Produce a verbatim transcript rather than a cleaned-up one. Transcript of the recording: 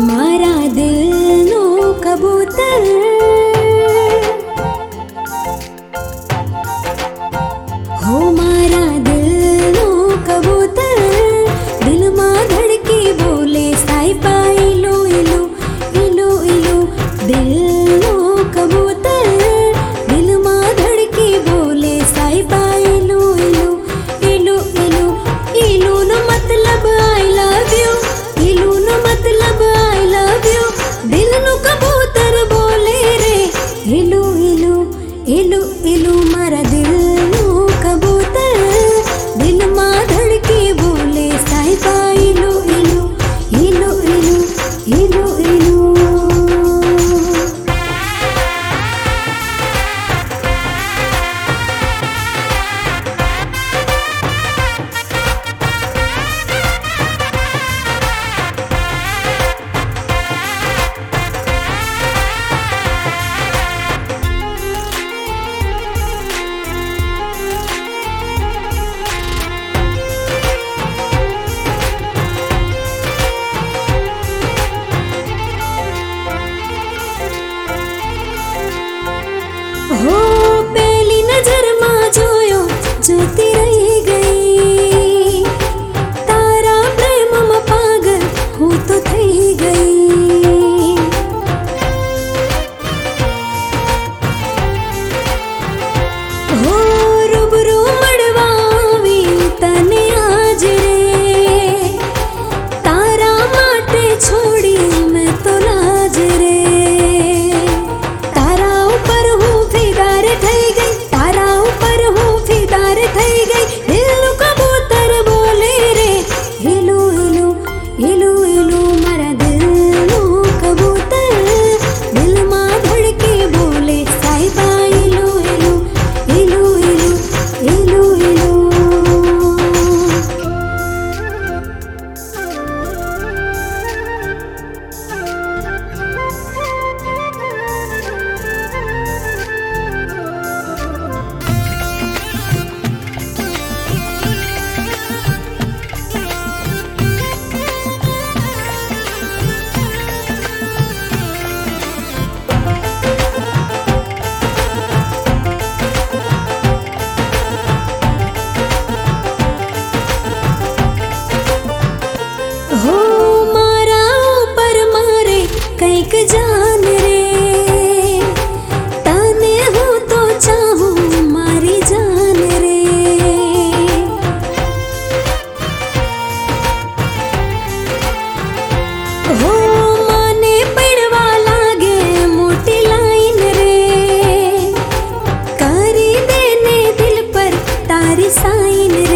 मारा दिल नो कबूतर, हो मारा दिल नो कबूतर, दिल मां धड़की बोले साई पाई लो इलो इलो इलो। दिल नो कबूतर, दिल मां धड़की बोले साई पाई लो इलो इलो इलो। इलो नो मतलब आई लव यू, इलो नो मतलब आई लव यू। दिल नो कबूतर बोले रे इलो इलो इलो इलो। मारा दिल नो कबूतर, दिल मां धड़की बोले साई पाई लो इलो इलो इलो इलो इलो। हो पहली नजर मां जोयो जोती रही गई, तारा प्रेम में पागल हूँ तो थई गई। हो रूबरू मड़वावी तने आज रे, तारा माटे छोड़ी मैं तो लाज रे। तारा ऊपर हूँ फिदार थई गई, तारा ऊपर हूँ फिदार थई गई। दिल नो कबूतर बोले रे इलो इलो इलो इलो। मारा दिल नो कबूतर, दिल मां धड़के बोले साई पाई लो इलो इलो इलो इलो इलो। हो मारा ऊपर मारे कैक जान रे, ताने हूँ तो चाहूँ मारी जान रे। हो माने पड़वा लागे मोटी लाइन रे, करी देने दिल पर तारी साइन